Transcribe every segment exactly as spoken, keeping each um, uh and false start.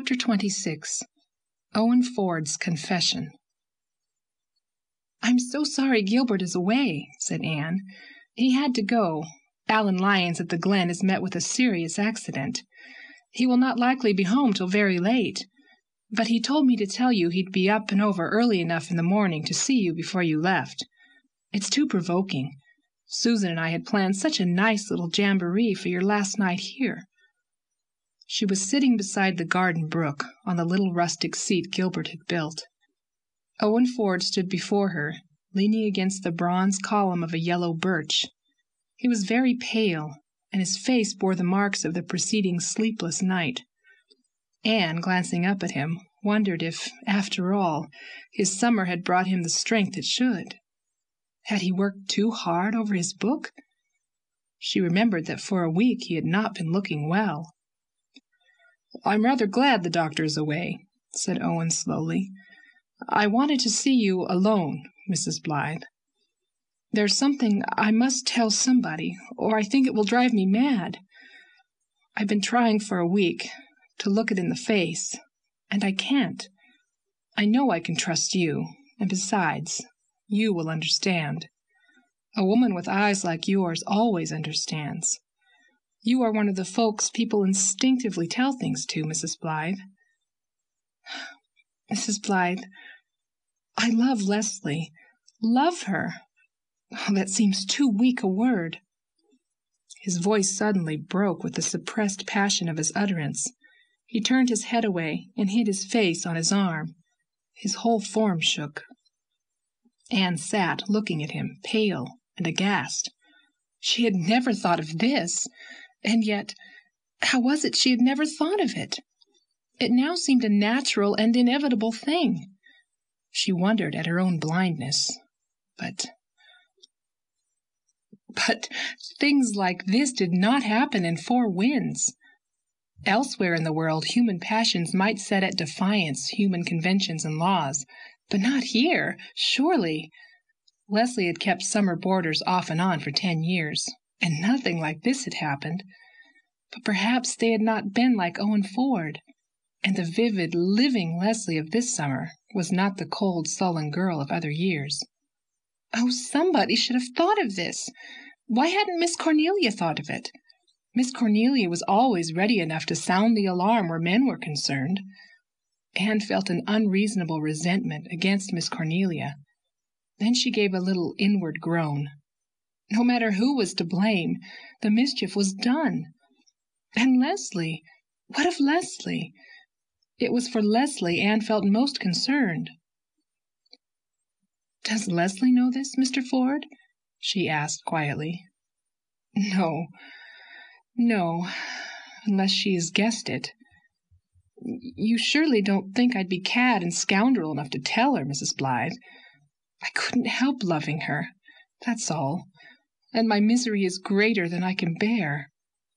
Chapter twenty-six. Owen Ford's Confession. "I'm so sorry Gilbert is away," said Anne. "He had to go. Alan Lyons at the Glen has met with a serious accident. He will not likely be home till very late. But he told me to tell you he'd be up and over early enough in the morning to see you before you left. It's too provoking. Susan and I had planned such a nice little jamboree for your last night here." She was sitting beside the garden brook on the little rustic seat Gilbert had built. Owen Ford stood before her, leaning against the bronze column of a yellow birch. He was very pale, and his face bore the marks of the preceding sleepless night. Anne, glancing up at him, wondered if, after all, his summer had brought him the strength it should. Had he worked too hard over his book? She remembered that for a week he had not been looking well. "I'm rather glad the doctor is away," said Owen slowly. "I wanted to see you alone, Missus Blythe. There's something I must tell somebody, or I think it will drive me mad. I've been trying for a week to look it in the face, and I can't. I know I can trust you, and besides, you will understand. A woman with eyes like yours always understands. You are one of the folks people instinctively tell things to, Missus Blythe. Missus Blythe, I love Leslie. Love her. Oh, that seems too weak a word." His voice suddenly broke with the suppressed passion of his utterance. He turned his head away and hid his face on his arm. His whole form shook. Anne sat looking at him, pale and aghast. She had never thought of this. And yet, how was it she had never thought of it? It now seemed a natural and inevitable thing. She wondered at her own blindness. But, but things like this did not happen in Four Winds. Elsewhere in the world, human passions might set at defiance human conventions and laws, but not here, surely. Leslie had kept summer boarders off and on for ten years. And nothing like this had happened. But perhaps they had not been like Owen Ford, and the vivid, living Leslie of this summer was not the cold, sullen girl of other years. Oh, somebody should have thought of this! Why hadn't Miss Cornelia thought of it? Miss Cornelia was always ready enough to sound the alarm where men were concerned. Anne felt an unreasonable resentment against Miss Cornelia. Then she gave a little inward groan. No matter who was to blame, the mischief was done. And Leslie, what of Leslie? It was for Leslie Anne felt most concerned. "Does Leslie know this, Mister Ford?" she asked quietly. "No, no, unless she has guessed it. You surely don't think I'd be cad and scoundrel enough to tell her, Missus Blythe. I couldn't help loving her, that's all. And my misery is greater than I can bear."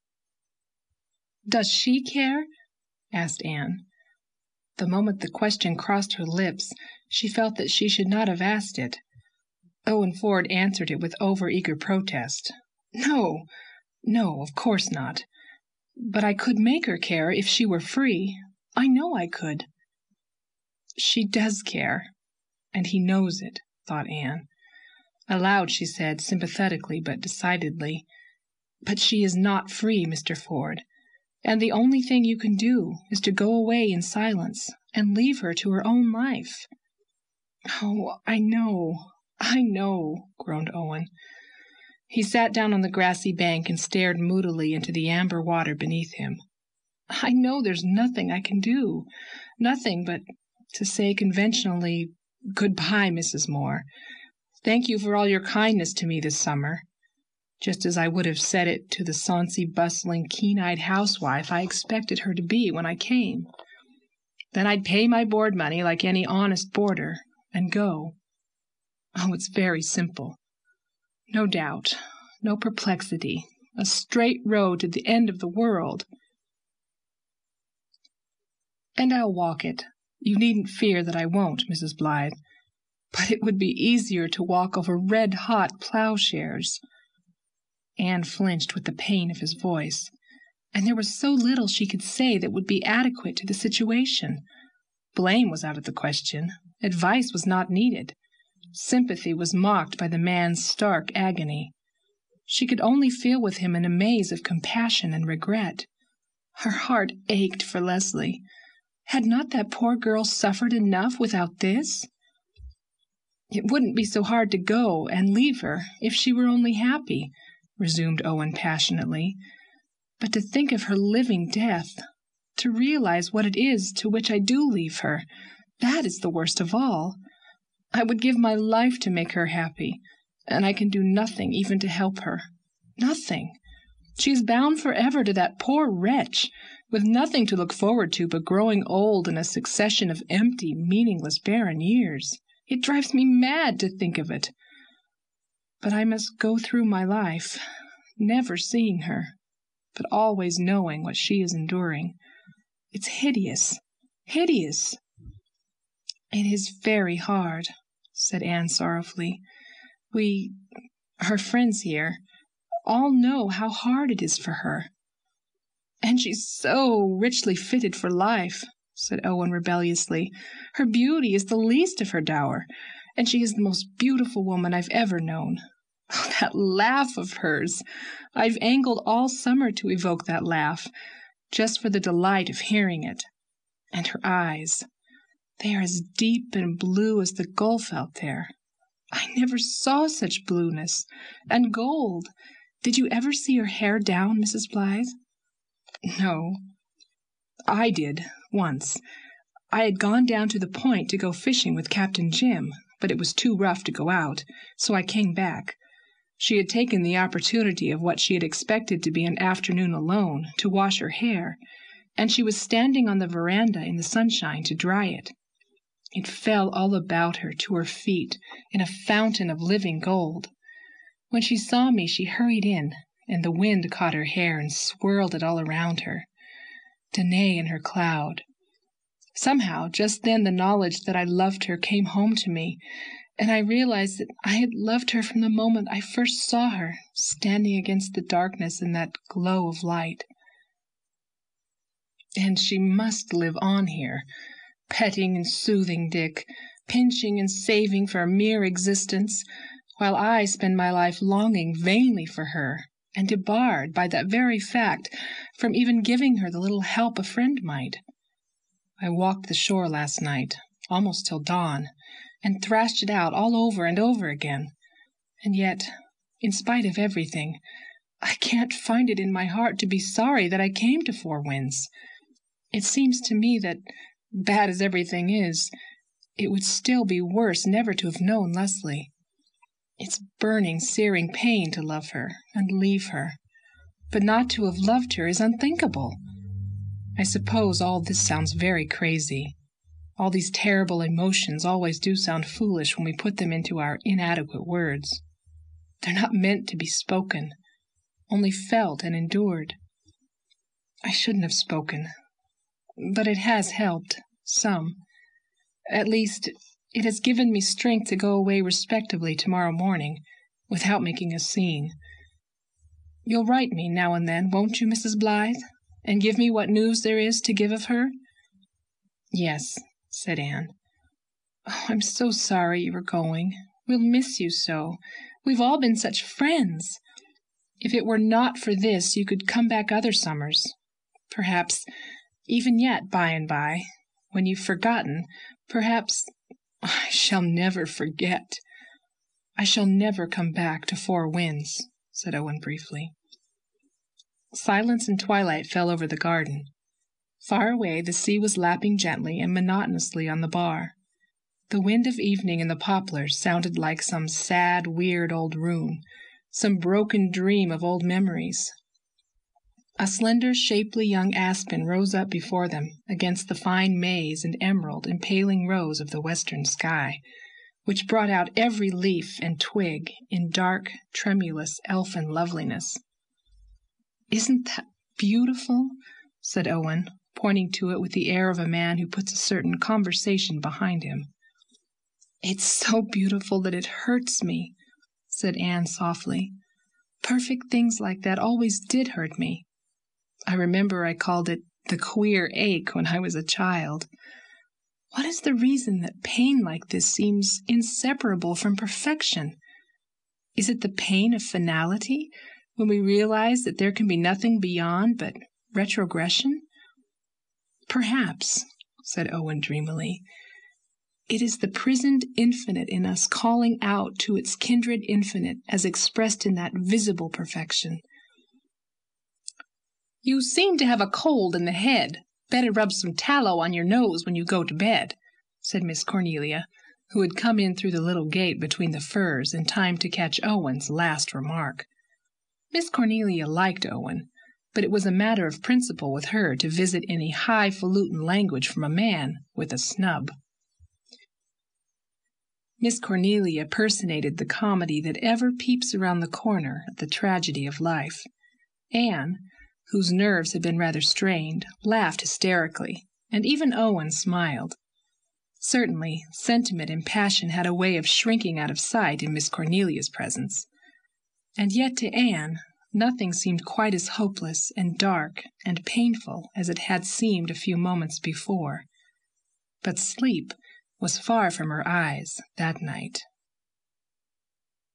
"Does she care?" asked Anne. The moment the question crossed her lips, she felt that she should not have asked it. Owen Ford answered it with over-eager protest. "No, no, of course not. But I could make her care if she were free. I know I could." "She does care, and he knows it," thought Anne. Aloud she said, sympathetically but decidedly, "But she is not free, Mister Ford, and the only thing you can do is to go away in silence and leave her to her own life." "Oh, I know, I know," groaned Owen. He sat down on the grassy bank and stared moodily into the amber water beneath him. "I know there's nothing I can do, nothing but to say conventionally, 'Goodbye, Missus Moore. Thank you for all your kindness to me this summer,' just as I would have said it to the sonsy, bustling, keen-eyed housewife I expected her to be when I came. Then I'd pay my board money like any honest boarder, and go. Oh, it's very simple. No doubt, no perplexity, a straight road to the end of the world. And I'll walk it. You needn't fear that I won't, Missus Blythe. But it would be easier to walk over red-hot plowshares." Anne flinched with the pain of his voice. and there was so little she could say that would be adequate to the situation. Blame was out of the question. Advice was not needed. Sympathy was mocked by the man's stark agony. She could only feel with him in a maze of compassion and regret. Her heart ached for Leslie. Had not that poor girl suffered enough without this? It wouldn't be so hard to go and leave her if she were only happy, resumed Owen passionately. But to think of her living death, to realize what it is to which I do leave her, that is the worst of all. I would give my life to make her happy, and I can do nothing even to help her. Nothing. She is bound forever to that poor wretch, with nothing to look forward to but growing old in a succession of empty, meaningless, barren years. It drives me mad to think of it. But I must go through my life, never seeing her, but always knowing what she is enduring. It's hideous, hideous. It is very hard, said Anne sorrowfully. We, her friends here, all know how hard it is for her. And she's so richly fitted for life, said Owen rebelliously. Her beauty is the least of her dower, and she is the most beautiful woman I've ever known. Oh, that laugh of hers! I've angled all summer to evoke that laugh, just for the delight of hearing it. And her eyes, they are as deep and blue as the gulf out there. I never saw such blueness. And gold. Did you ever see her hair down, Missus Blythe? No. I did, once. I had gone down to the point to go fishing with Captain Jim, but it was too rough to go out, so I came back. She had taken the opportunity of what she had expected to be an afternoon alone to wash her hair, and she was standing on the veranda in the sunshine to dry it. It fell all about her to her feet in a fountain of living gold. When she saw me, she hurried in, and the wind caught her hair and swirled it all around her. Danae in her cloud. Somehow, just then the knowledge that I loved her came home to me, and I realized that I had loved her from the moment I first saw her, standing against the darkness in that glow of light. And she must live on here, petting and soothing Dick, pinching and saving for a mere existence, while I spend my life longing vainly for her, and debarred by that very fact from even giving her the little help a friend might. I walked the shore last night, almost till dawn, and thrashed it out all over and over again. And yet, in spite of everything, I can't find it in my heart to be sorry that I came to Four Winds. It seems to me that, bad as everything is, it would still be worse never to have known Leslie. It's burning, searing pain to love her and leave her, but not to have loved her is unthinkable. I suppose all this sounds very crazy. All these terrible emotions always do sound foolish when we put them into our inadequate words. They're not meant to be spoken, only felt and endured. I shouldn't have spoken, but it has helped, some. At least, it has given me strength to go away respectably tomorrow morning, without making a scene. You'll write me now and then, won't you, Missus Blythe, and give me what news there is to give of her? Yes, said Anne. Oh, I'm so sorry you are going. We'll miss you so. We've all been such friends. If it were not for this, you could come back other summers. Perhaps, even yet, by and by, when you've forgotten, perhaps... I shall never forget. I shall never come back to Four Winds, said Owen briefly. Silence and twilight fell over the garden. Far away the sea was lapping gently and monotonously on the bar. The wind of evening in the poplars sounded like some sad, weird old rune, some broken dream of old memories. A slender, shapely young aspen rose up before them against the fine maize and emerald and paling rose of the western sky, which brought out every leaf and twig in dark, tremulous, elfin loveliness. "Isn't that beautiful?" said Owen, pointing to it with the air of a man who puts a certain conversation behind him. "It's so beautiful that it hurts me," said Anne softly. "Perfect things like that always did hurt me. I remember I called it the queer ache when I was a child. What is the reason that pain like this seems inseparable from perfection? Is it the pain of finality, when we realize that there can be nothing beyond but retrogression? Perhaps, said Owen dreamily, it is the prisoned infinite in us calling out to its kindred infinite as expressed in that visible perfection. You seem to have a cold in the head. Better rub some tallow on your nose when you go to bed, said Miss Cornelia, who had come in through the little gate between the firs in time to catch Owen's last remark. Miss Cornelia liked Owen, but it was a matter of principle with her to visit any highfalutin language from a man with a snub. Miss Cornelia personated the comedy that ever peeps around the corner at the tragedy of life. Anne, whose nerves had been rather strained, laughed hysterically, and even Owen smiled. Certainly, sentiment and passion had a way of shrinking out of sight in Miss Cornelia's presence. And yet to Anne, nothing seemed quite as hopeless and dark and painful as it had seemed a few moments before. But sleep was far from her eyes that night.